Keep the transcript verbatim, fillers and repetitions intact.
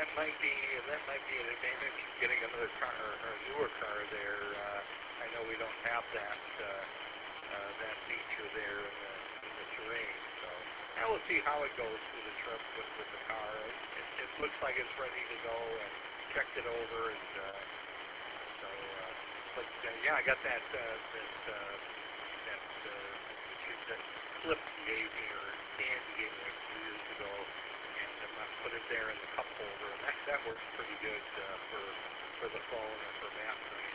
that might be that might be an advantage. Getting another car or a newer car there. Uh, I know we don't have that uh, uh, that feature there in the, in the terrain. So now we'll see how it goes through the trip with, with the car. It, it looks like it's ready to go, and checked it over, and uh, so. Uh, but uh, yeah, I got that uh, that uh, that uh, that clip you gave me, or can you gave me a few years ago, and I'm gonna put it there in the cup holder, and that that works pretty good uh, for for the phone or for map.